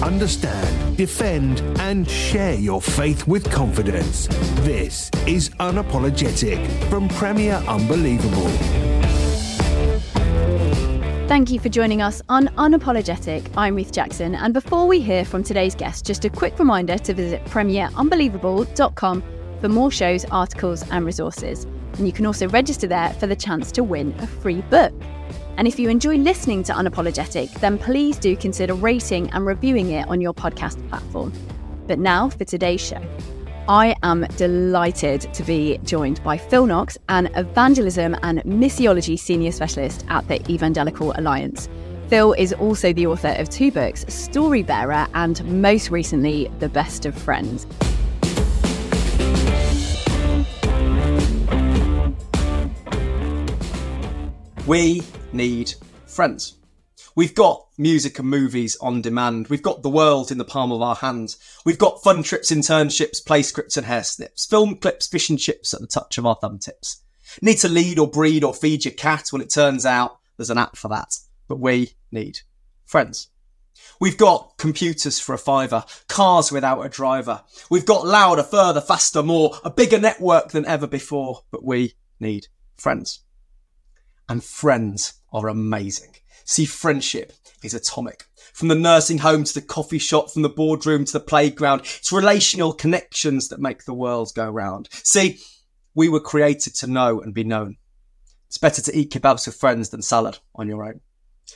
understand, defend, and share your faith with confidence. This is Unapologetic from Premier Unbelievable. Thank you for joining us on Unapologetic. I'm Ruth Jackson, and before we hear from today's guest, just a quick reminder to visit premierunbelievable.com for more shows, articles and resources. And you can also register there for the chance to win a free book. And if you enjoy listening to Unapologetic, then please do consider rating and reviewing it on your podcast platform. But now for today's show. I am delighted to be joined by Phil Knox, an evangelism and missiology senior specialist at the Evangelical Alliance. Phil is also the author of 2 books, Storybearer and most recently, The Best of Friends. We need friends. We've got music and movies on demand. We've got the world in the palm of our hands. We've got fun trips, internships, play scripts and hair snips, film clips, fish and chips at the touch of our thumb tips. Need to lead or breed or feed your cat? Well, it turns out there's an app for that. But we need friends. We've got computers for a fiver, cars without a driver. We've got louder, further, faster, more, a bigger network than ever before. But we need friends. And friends are amazing. See, friendship is atomic. From the nursing home to the coffee shop, from the boardroom to the playground, it's relational connections that make the world go round. See, we were created to know and be known. It's better to eat kebabs with friends than salad on your own.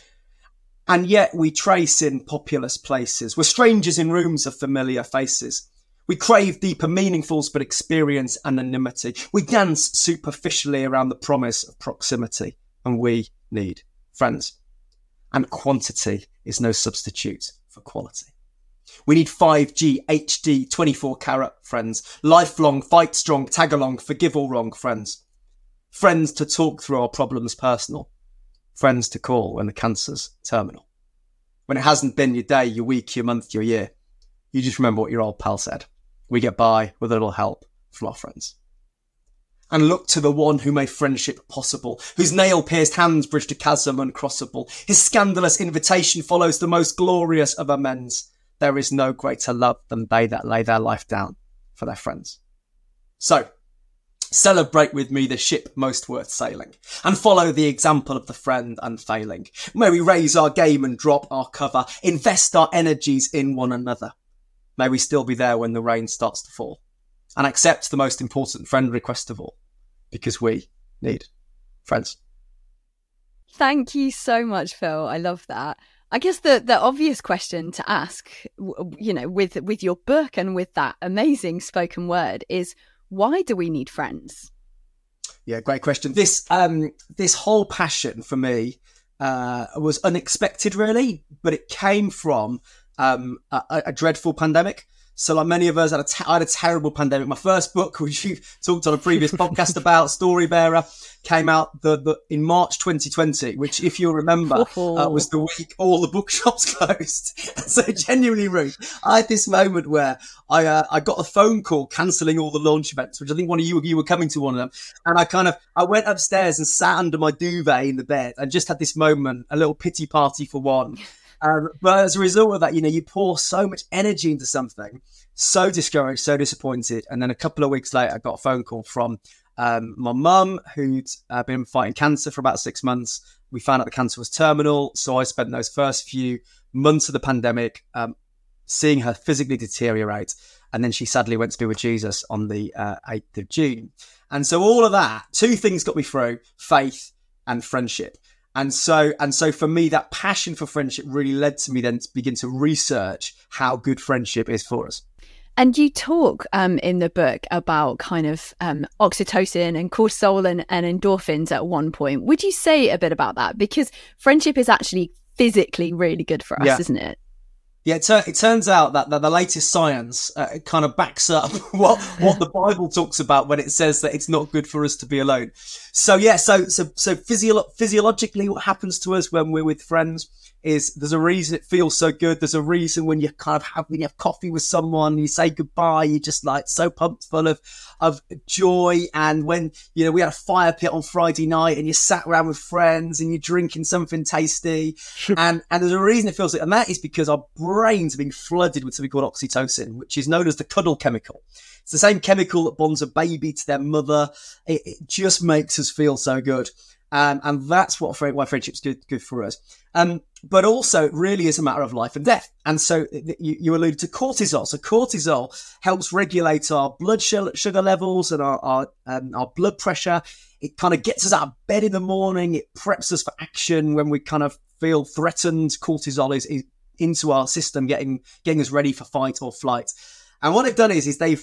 And yet we trace in populous places. We're strangers in rooms of familiar faces. We crave deeper meaningfuls but experience anonymity. We dance superficially around the promise of proximity. And we need friends. And quantity is no substitute for quality. We need 5G, HD, 24-carat friends. Lifelong, fight strong, tag along, forgive all wrong friends. Friends to talk through our problems personal. Friends to call when the cancer's terminal. When it hasn't been your day, your week, your month, your year. You just remember what your old pal said. We get by with a little help from our friends. And look to the one who made friendship possible, whose nail-pierced hands bridged a chasm uncrossable. His scandalous invitation follows the most glorious of amends. There is no greater love than they that lay their life down for their friends. So, celebrate with me the ship most worth sailing, and follow the example of the friend unfailing. May we raise our game and drop our cover, invest our energies in one another. May we still be there when the rain starts to fall, and accept the most important friend request of all, because we need friends. Thank you so much, Phil. I love that. I guess the obvious question to ask, you know, with your book and with that amazing spoken word is, why do we need friends? Yeah, great question. This whole passion for me was unexpected, really, but it came from a dreadful pandemic. So like many of us, I had a terrible pandemic. My first book, which you talked on a previous podcast about, Storybearer, came out in March 2020, which, if you'll remember, was the week all the bookshops closed. So genuinely, Ruth, I had this moment where I got a phone call cancelling all the launch events, which I think one of you were coming to one of them. And I went upstairs and sat under my duvet in the bed and just had this moment, a little pity party for one. But as a result of that, you know, you pour so much energy into something, so discouraged, so disappointed. And then a couple of weeks later, I got a phone call from my mum, who'd been fighting cancer for about 6 months. We found out the cancer was terminal. So I spent those first few months of the pandemic seeing her physically deteriorate. And then she sadly went to be with Jesus on the 8th of June. And so all of that, 2 things got me through: faith and friendship. And so for me, that passion for friendship really led to me then to begin to research how good friendship is for us. And you talk in the book about kind of oxytocin and cortisol and endorphins at one point. Would you say a bit about that? Because friendship is actually physically really good for us, isn't it? Yeah, it turns out that the latest science kind of backs up what the Bible talks about when it says that it's not good for us to be alone. So physiologically, what happens to us when we're with friends is there's a reason it feels so good. There's a reason when you when you have coffee with someone and you say goodbye, you're just like so pumped full of joy. And when, you know, we had a fire pit on Friday night and you sat around with friends and you're drinking something tasty and there's a reason it feels like, and that is because our brains are being flooded with something called oxytocin, which is known as the cuddle chemical. It's the same chemical that bonds a baby to their mother. It just makes us feel so good. And that's why friendship's good for us. But also it really is a matter of life and death. And so you alluded to cortisol. So cortisol helps regulate our blood sugar levels and our blood pressure. It kind of gets us out of bed in the morning. It preps us for action when we kind of feel threatened. Cortisol is into our system, getting us ready for fight or flight. And what they've done is they've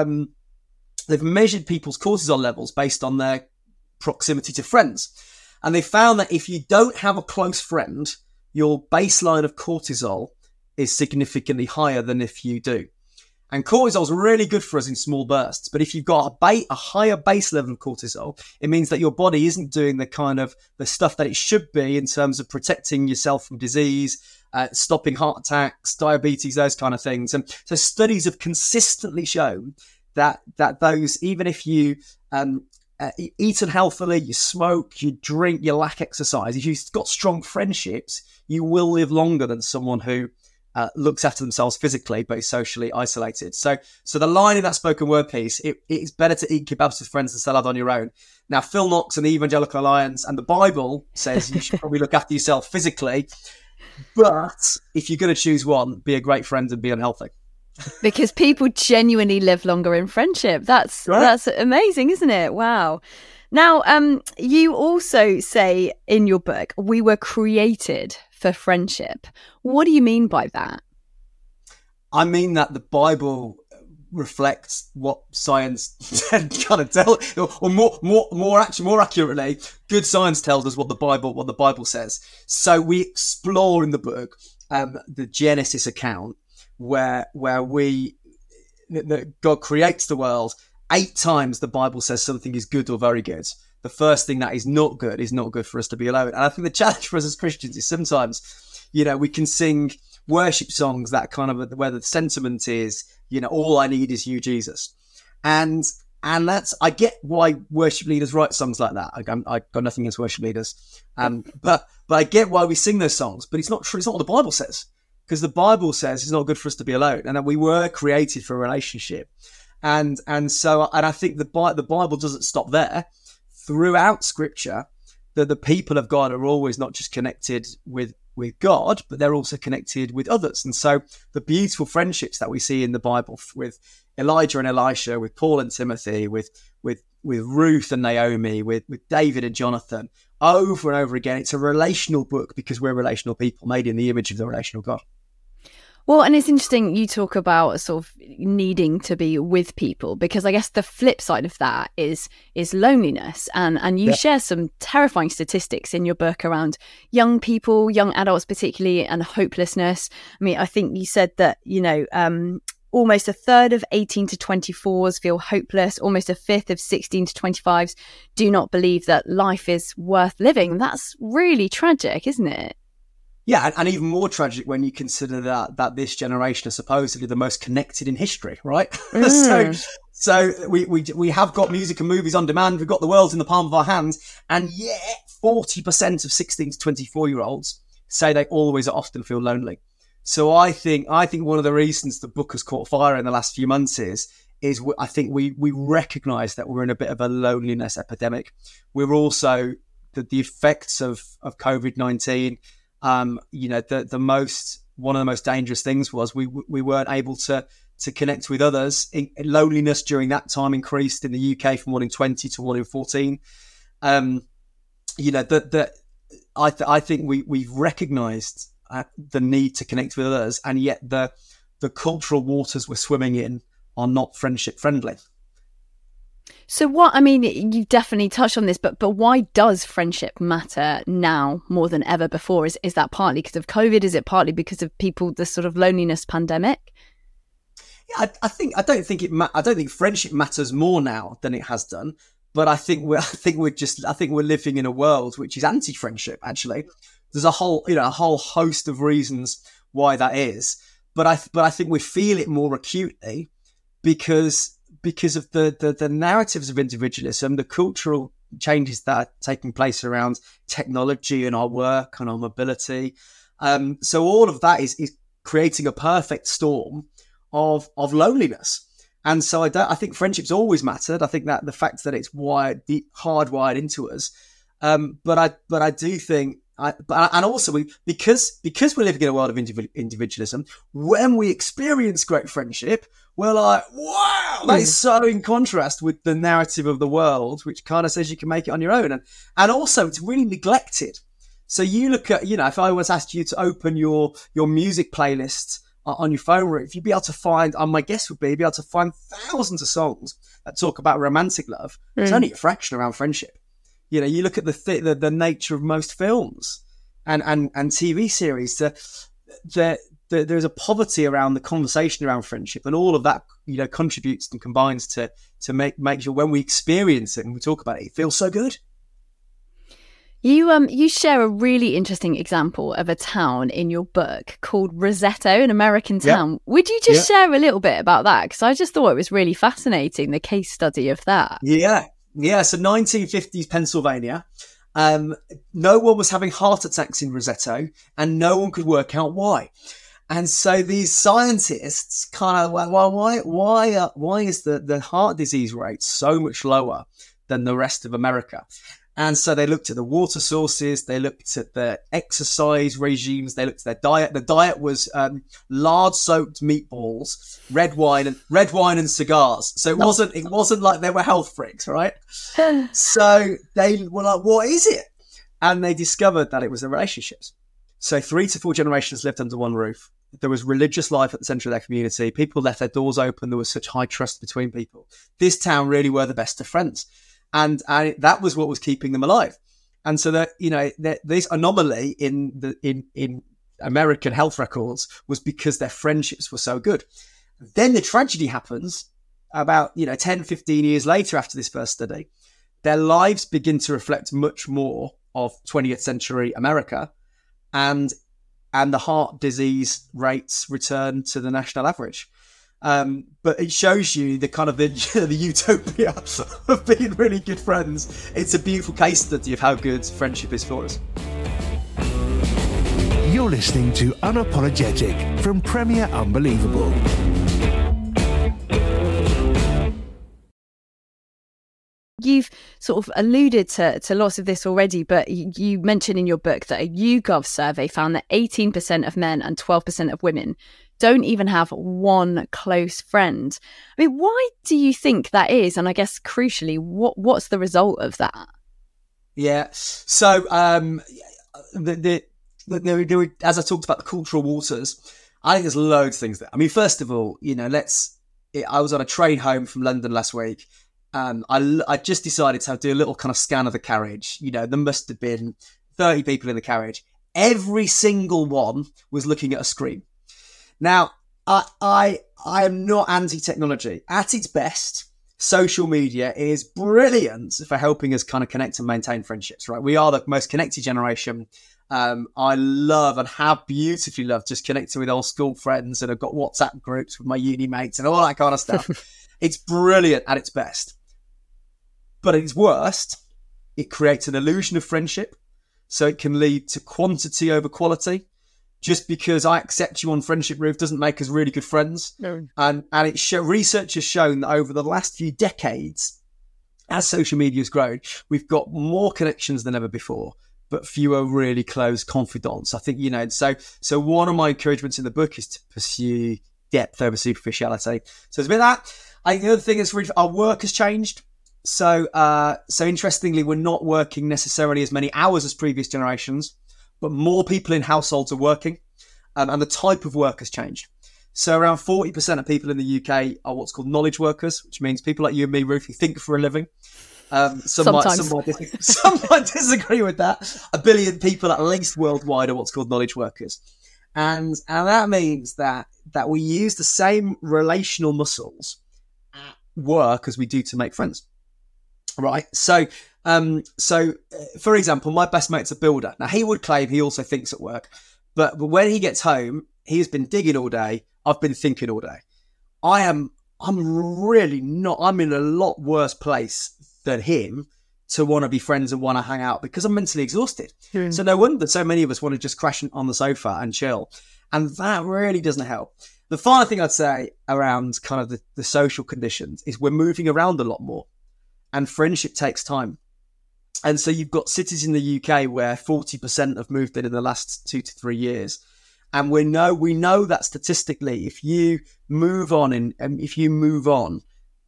measured people's cortisol levels based on their proximity to friends. And they found that if you don't have a close friend, your baseline of cortisol is significantly higher than if you do. And cortisol is really good for us in small bursts. But if you've got a higher base level of cortisol, it means that your body isn't doing the stuff that it should be in terms of protecting yourself from disease, stopping heart attacks, diabetes, those kind of things. And so studies have consistently shown that those, even if you eat unhealthily, you smoke, you drink, you lack exercise, if you've got strong friendships, you will live longer than someone who looks after themselves physically but is socially isolated. So the line in that spoken word piece, it's better to eat kebabs with friends than salad on your own. Now, Phil Knox and the Evangelical Alliance and the Bible says you should probably look after yourself physically, but if you're going to choose one, be a great friend and be unhealthy. Because people genuinely live longer in friendship. That's amazing, isn't it? Wow. Now, you also say in your book, we were created for friendship. What do you mean by that? I mean that the Bible reflects what science kind of tells, or more accurately, good science tells us what the Bible says. So we explore in the book the Genesis account where God creates the world. 8 times the Bible says something is good or very good. The first thing that is not good for us to be alone. And I think the challenge for us as Christians is sometimes, we can sing worship songs that kind of where the sentiment is, all I need is you, Jesus. And that's, I get why worship leaders write songs like that. I've got nothing against worship leaders. But I get why we sing those songs, but it's not true. It's not what the Bible says, because the Bible says it's not good for us to be alone and that we were created for a relationship. And I think the Bible doesn't stop there. Throughout Scripture, the people of God are always not just connected with God, but they're also connected with others. And so the beautiful friendships that we see in the Bible with Elijah and Elisha, with Paul and Timothy, with Ruth and Naomi, with David and Jonathan, over and over again, it's a relational book because we're relational people made in the image of the relational God. Well, and it's interesting you talk about sort of needing to be with people, because I guess the flip side of that is loneliness. And you share some terrifying statistics in your book around young people, young adults particularly, and hopelessness. I mean, I think you said that, almost a third of 18 to 24s feel hopeless. Almost a fifth of 16 to 25s do not believe that life is worth living. That's really tragic, isn't it? Yeah, and even more tragic when you consider that this generation is supposedly the most connected in history, right? So we have got music and movies on demand. We've got the world in the palm of our hands, and yet 40% of 16 to 24-year-olds say they always or often feel lonely. So I think one of the reasons the book has caught fire in the last few months is I think we recognise that we're in a bit of a loneliness epidemic. We're also the effects of COVID-19. One of the most dangerous things was we weren't able to connect with others. Loneliness during that time increased in the UK from 1 in 20 to 1 in 14. I think we've recognised the need to connect with others, and yet the cultural waters we're swimming in are not friendship friendly. So you definitely touched on this, but why does friendship matter now more than ever before? Is that partly because of COVID? Is it partly because of the sort of loneliness pandemic? Yeah, I don't think friendship matters more now than it has done. But I think we're living in a world which is anti-friendship. Actually, there's a whole host of reasons why that is. But I think we feel it more acutely because of the narratives of individualism, the cultural changes that are taking place around technology and our work and our mobility. So all of that is creating a perfect storm of loneliness. And so I think friendship's always mattered. I think that the fact that it's hardwired into us. But I do think, and also because we're living in a world of individualism, when we experience great friendship, we're like, wow, that is so in contrast with the narrative of the world, which kind of says you can make it on your own. And also it's really neglected. So you look at, if I was asked you to open your music playlist on your phone, Ruth, you'd be able to find, my guess would be, you'd be able to find thousands of songs that talk about romantic love. It's only a fraction around friendship. You look at the nature of most films and TV series. There's a poverty around the conversation around friendship, and all of that contributes and combines to make sure when we experience it and we talk about it feels so good. You share a really interesting example of a town in your book called Roseto, an American town. Yep. Would you just share a little bit about that? Because I just thought it was really fascinating, the case study of that. Yeah, so 1950s Pennsylvania. No one was having heart attacks in Roseto, and no one could work out why. And so these scientists kind of, why is the heart disease rate so much lower than the rest of America? And so they looked at the water sources, they looked at the exercise regimes, they looked at their diet. The diet was lard-soaked meatballs, red wine and cigars. So it wasn't like they were health freaks, right? So they were like, what is it? And they discovered that it was the relationships. So 3 to 4 generations lived under one roof. There was religious life at the centre of their community. People left their doors open. There was such high trust between people. This town really were the best of friends. And that was what was keeping them alive. And so that, this anomaly in American health records was because their friendships were so good. Then the tragedy happens about, 10, 15 years later after this first study. Their lives begin to reflect much more of 20th century America, and the heart disease rates return to the national average. But it shows you the kind of the utopia of being really good friends. It's a beautiful case study of how good friendship is for us. You're listening to Unapologetic from Premier Unbelievable. You've sort of alluded to lots of this already, but you mentioned in your book that a YouGov survey found that 18% of men and 12% of women don't even have one close friend. I mean, why do you think that is? And I guess crucially, what's the result of that? Yeah. So, as I talked about the cultural waters, I think there's loads of things there. I mean, first of all, I was on a train home from London last week. I just decided to do a little kind of scan of the carriage. There must have been 30 people in the carriage. Every single one was looking at a screen. Now, I am not anti-technology. At its best, social media is brilliant for helping us kind of connect and maintain friendships, right? We are the most connected generation. I love and have beautifully loved just connecting with old school friends, and I've got WhatsApp groups with my uni mates and all that kind of stuff. It's brilliant at its best. But at its worst, it creates an illusion of friendship. So it can lead to quantity over quality. Just because I accept you on Friendship Roof doesn't make us really good friends. No. And research has shown that over the last few decades, as social media has grown, we've got more connections than ever before, but fewer really close confidants. I think, so one of my encouragements in the book is to pursue depth over superficiality. So there's a bit of that. I think the other thing is our work has changed. So interestingly, we're not working necessarily as many hours as previous generations, but more people in households are working, and the type of work has changed. So around 40% of people in the UK are what's called knowledge workers, which means people like you and me, Ruth, who think for a living. Some might disagree with that. 1 billion people at least worldwide are what's called knowledge workers. And that means that we use the same relational muscles at work as we do to make friends. Right. So, for example, my best mate's a builder. Now, he would claim he also thinks at work, but when he gets home, he's been digging all day. I've been thinking all day. I'm really not. I'm in a lot worse place than him to want to be friends and want to hang out because I'm mentally exhausted. So no wonder so many of us want to just crash on the sofa and chill. And that really doesn't help. The final thing I'd say around kind of the social conditions is we're moving around a lot more, and friendship takes time. And so you've got cities in the UK where 40% have moved in the last 2 to 3 years. And we know that statistically, if you move on you're moving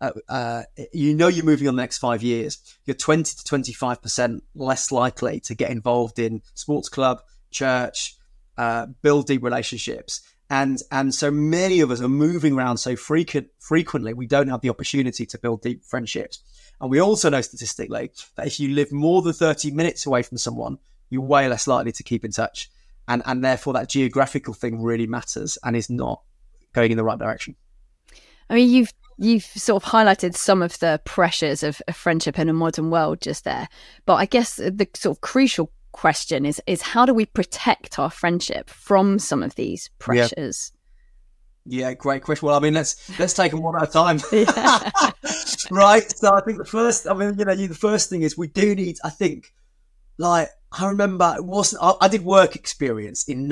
on the next 5 years, you're 20 to 25% less likely to get involved in sports club, church, build deep relationships. And so many of us are moving around so frequently, we don't have the opportunity to build deep friendships. And we also know statistically that if you live more than 30 minutes away from someone, you're way less likely to keep in touch. And therefore that geographical thing really matters and is not going in the right direction. I mean, you've sort of highlighted some of the pressures of friendship in a modern world just there. But I guess the sort of crucial question is how do we protect our friendship from some of these pressures? Yeah, great question. Well, I mean, let's take them one at a time. Right. So I think the first thing is we do need, I think, like, I remember I did work experience in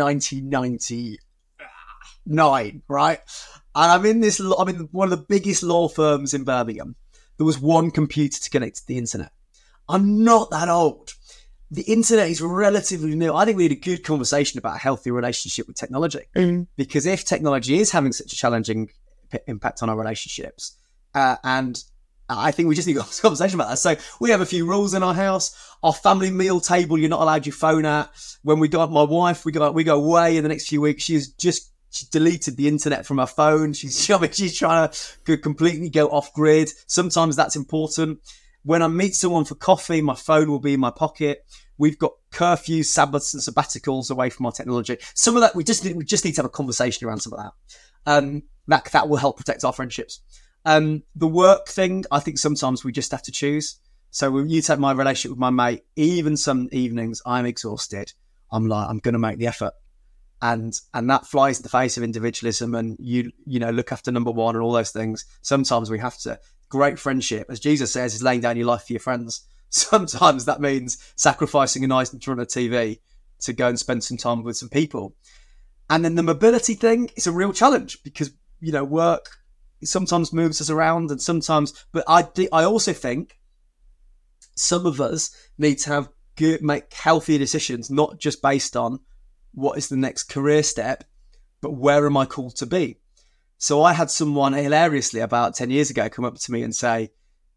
1999, right? And I'm in one of the biggest law firms in Birmingham. There was one computer to connect to the internet. I'm not that old. The internet is relatively new. I think we need a good conversation about a healthy relationship with technology. Because if technology is having such a challenging impact on our relationships, and I think we just need a conversation about that. So we have a few rules in our house. Our family meal table, you're not allowed your phone at. When we got my wife, we go away in the next few weeks. She deleted the internet from her phone. She's trying to completely go off grid. Sometimes that's important. When I meet someone for coffee, my phone will be in my pocket. We've got curfews, Sabbaths and sabbaticals away from our technology. Some of that, we just need to have a conversation around some of that. That will help protect our friendships. The work thing, I think sometimes we just have to choose. So when you take my relationship with my mate, even some evenings I'm exhausted, I'm like, I'm going to make the effort. And that flies in the face of individualism and you look after number one and all those things. Sometimes we have to. Great friendship, as Jesus says, is laying down your life for your friends. Sometimes that means sacrificing a night in front of TV to go and spend some time with some people. And then the mobility thing is a real challenge because, work sometimes moves us around and sometimes, but I also think some of us need to make healthier decisions, not just based on what is the next career step, but where am I called to be? So I had someone hilariously about 10 years ago come up to me and say,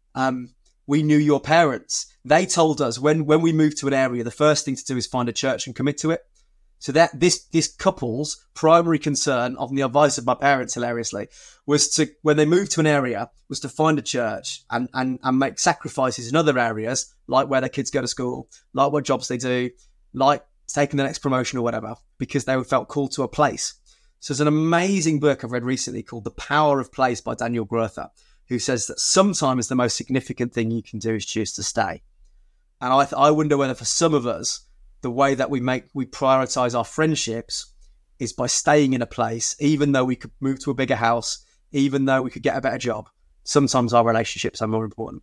we knew your parents. They told us when we moved to an area, the first thing to do is find a church and commit to it. So that this couple's primary concern, on the advice of my parents, hilariously, was to, when they moved to an area, was to find a church and make sacrifices in other areas, like where their kids go to school, like what jobs they do, like taking the next promotion or whatever, because they felt called to a place. So there's an amazing book I've read recently called The Power of Place by Daniel Grother, who says that sometimes the most significant thing you can do is choose to stay. And I wonder whether for some of us, the way that we prioritize our friendships is by staying in a place, even though we could move to a bigger house, even though we could get a better job. Sometimes our relationships are more important.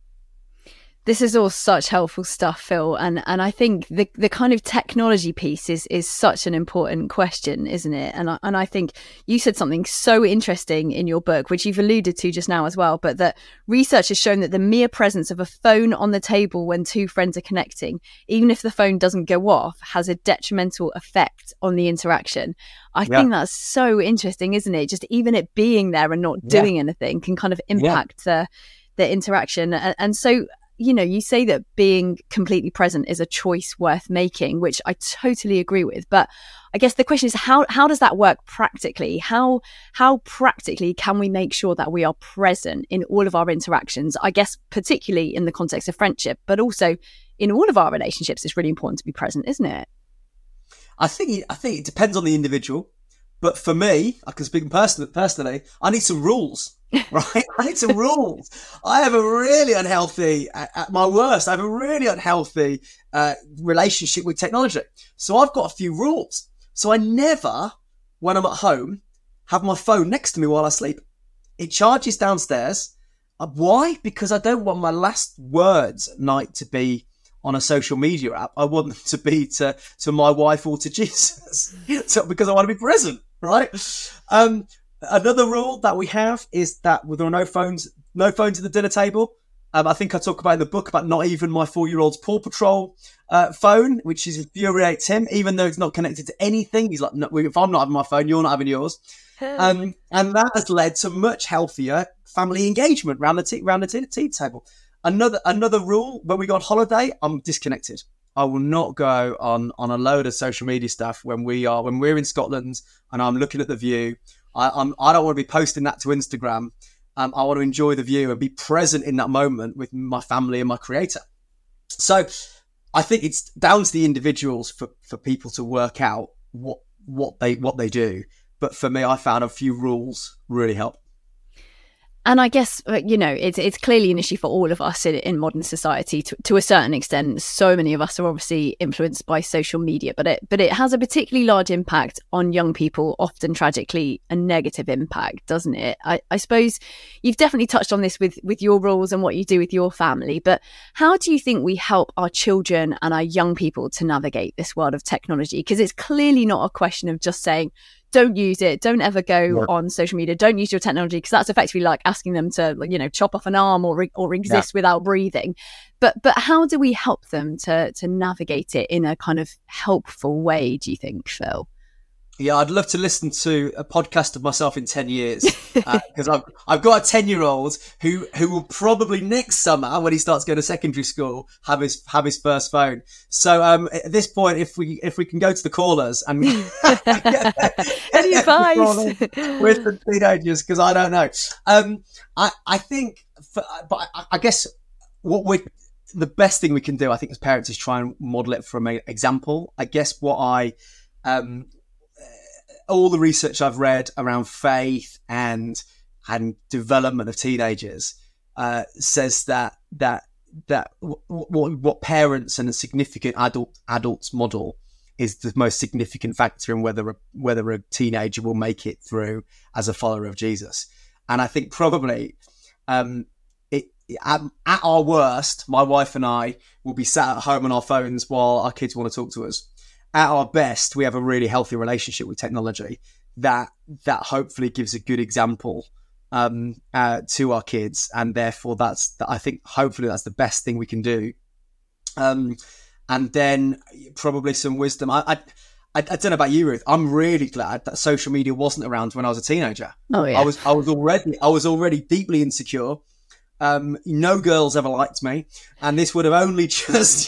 This is all such helpful stuff, Phil. And I think the kind of technology piece is such an important question, isn't it? And I think you said something so interesting in your book, which you've alluded to just now as well, but that research has shown that the mere presence of a phone on the table when two friends are connecting, even if the phone doesn't go off, has a detrimental effect on the interaction. I think that's so interesting, isn't it? Just even it being there and not doing anything can kind of impact the interaction. And so, you say that being completely present is a choice worth making, which I totally agree with. But I guess the question is, how does that work practically? How practically can we make sure that we are present in all of our interactions? I guess particularly in the context of friendship, but also in all of our relationships, it's really important to be present, isn't it? I think it depends on the individual. But for me, I can speak personally, I need some rules, right? I need some rules. I have a really unhealthy, at my worst, I have a really unhealthy relationship with technology. So I've got a few rules. So I never, when I'm at home, have my phone next to me while I sleep. It charges downstairs. Why? Because I don't want my last words at night to be on a social media app. I want them to be to my wife or to Jesus, because I want to be present, right? Another rule that we have is that there are no phones at the dinner table. I think I talk about in the book about not even my 4-year-old's Paw Patrol phone, which infuriates him, even though it's not connected to anything. He's like, no, if I'm not having my phone, you're not having yours. And that has led to much healthier family engagement around the tea table. Another rule, when we go on holiday, I'm disconnected. I will not go on a load of social media stuff when we're in Scotland and I'm looking at the view. I don't want to be posting that to Instagram. I want to enjoy the view and be present in that moment with my family and my creator. So I think it's down to the individuals for people to work out what they do. But for me, I found a few rules really help. And I guess, it's clearly an issue for all of us in modern society to a certain extent. So many of us are obviously influenced by social media, but it has a particularly large impact on young people, often tragically a negative impact, doesn't it? I suppose you've definitely touched on this with your rules and what you do with your family, but how do you think we help our children and our young people to navigate this world of technology? Because it's clearly not a question of just saying, don't use it, don't ever go on social media, don't use your technology, because that's effectively like asking them to, chop off an arm or exist without breathing. But how do we help them to navigate it in a kind of helpful way, do you think, Phil? Yeah, I'd love to listen to a podcast of myself in 10 years because I've got a 10-year-old who will probably next summer, when he starts going to secondary school, have his first phone. So at this point, if we can go to the callers and any advice with the teenagers, because I don't know. I think, but I guess the best thing we can do, I think, as parents, is try and model it from an example. I guess all the research I've read around faith and development of teenagers says that what parents and a significant adults model is the most significant factor in whether a teenager will make it through as a follower of Jesus. And I think probably at our worst, my wife and I will be sat at home on our phones while our kids want to talk to us. At our best, we have a really healthy relationship with technology that hopefully gives a good example to our kids, and therefore I think hopefully that's the best thing we can do. And then probably some wisdom. I don't know about you, Ruth. I'm really glad that social media wasn't around when I was a teenager. Oh yeah, I was already deeply insecure. No girls ever liked me, and this would have only just,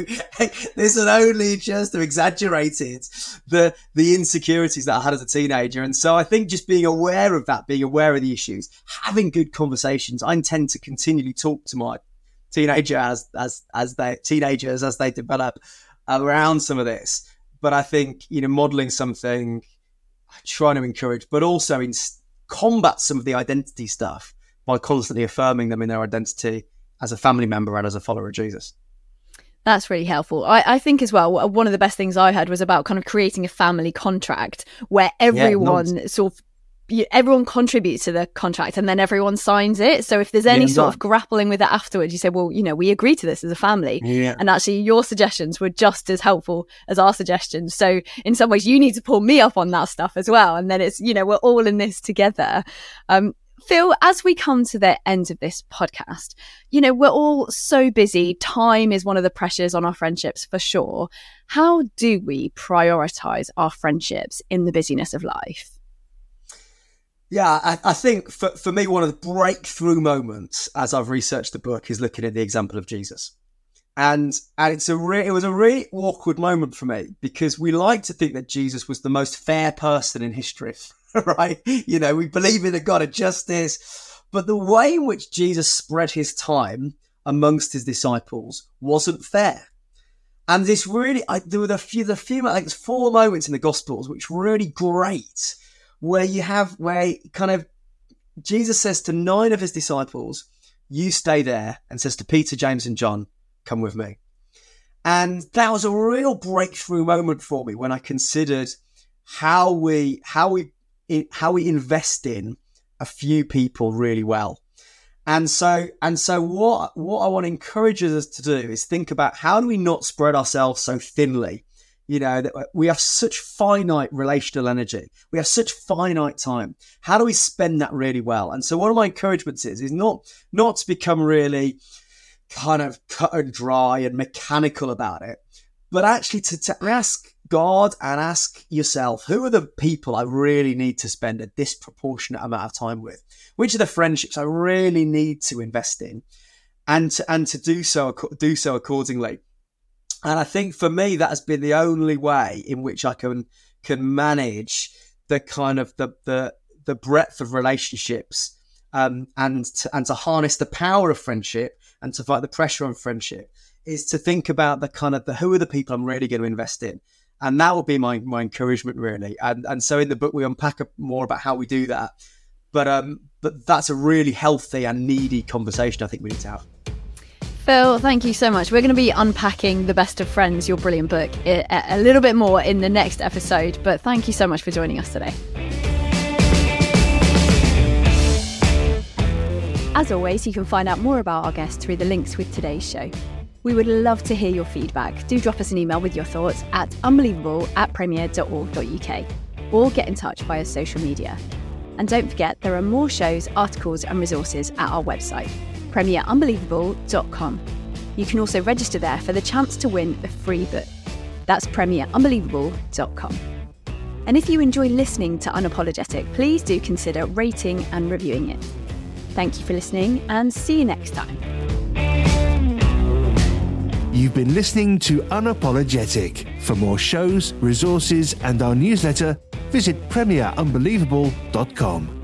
exaggerated the insecurities that I had as a teenager. And so I think just being aware of that, being aware of the issues, having good conversations. I intend to continually talk to my teenagers as they develop around some of this. But I think, modeling something, trying to encourage, but also combat some of the identity stuff by constantly affirming them in their identity as a family member and as a follower of Jesus. That's really helpful. I think as well, one of the best things I heard was about kind of creating a family contract where everyone everyone contributes to the contract and then everyone signs it. So if there's any sort of grappling with it afterwards, you say, well, we agree to this as a family. Yeah. And actually your suggestions were just as helpful as our suggestions. So in some ways you need to pull me up on that stuff as well. And then it's, we're all in this together. Phil, as we come to the end of this podcast, we're all so busy. Time is one of the pressures on our friendships for sure. How do we prioritize our friendships in the busyness of life? Yeah, I think for me, one of the breakthrough moments as I've researched the book is looking at the example of Jesus. And it was a really awkward moment for me because we like to think that Jesus was the most fair person in history, right? We believe in a God of justice, but the way in which Jesus spread his time amongst his disciples wasn't fair. And this really, there were the few, like 4 moments in the Gospels which were really great, where Jesus says to 9 of his disciples, you stay there, and says to Peter, James and John, come with me. And that was a real breakthrough moment for me when I considered how we invest in a few people really well. And so what I want to encourage us to do is think about how do we not spread ourselves so thinly? That we have such finite relational energy. We have such finite time. How do we spend that really well? And so one of my encouragements is not to become really kind of cut and dry and mechanical about it, but actually to ask God and ask yourself, who are the people I really need to spend a disproportionate amount of time with? Which are the friendships I really need to invest in, and to do so accordingly? And I think for me, that has been the only way in which I can manage the kind of the breadth of relationships, and to harness the power of friendship and to fight the pressure on friendship, is to think about the kind of who are the people I'm really going to invest in. And that will be my encouragement, really. And so in the book, we unpack more about how we do that. But that's a really healthy and needy conversation I think we need to have. Phil, thank you so much. We're going to be unpacking The Best of Friends, your brilliant book, a little bit more in the next episode. But thank you so much for joining us today. As always, you can find out more about our guests through the links with today's show. We would love to hear your feedback. Do drop us an email with your thoughts at unbelievable@premier.org.uk or get in touch via social media. And don't forget, there are more shows, articles and resources at our website, premierunbelievable.com. You can also register there for the chance to win a free book. That's premierunbelievable.com. And if you enjoy listening to Unapologetic, please do consider rating and reviewing it. Thank you for listening and see you next time. You've been listening to Unapologetic. For more shows, resources and our newsletter, visit premierunbelievable.com.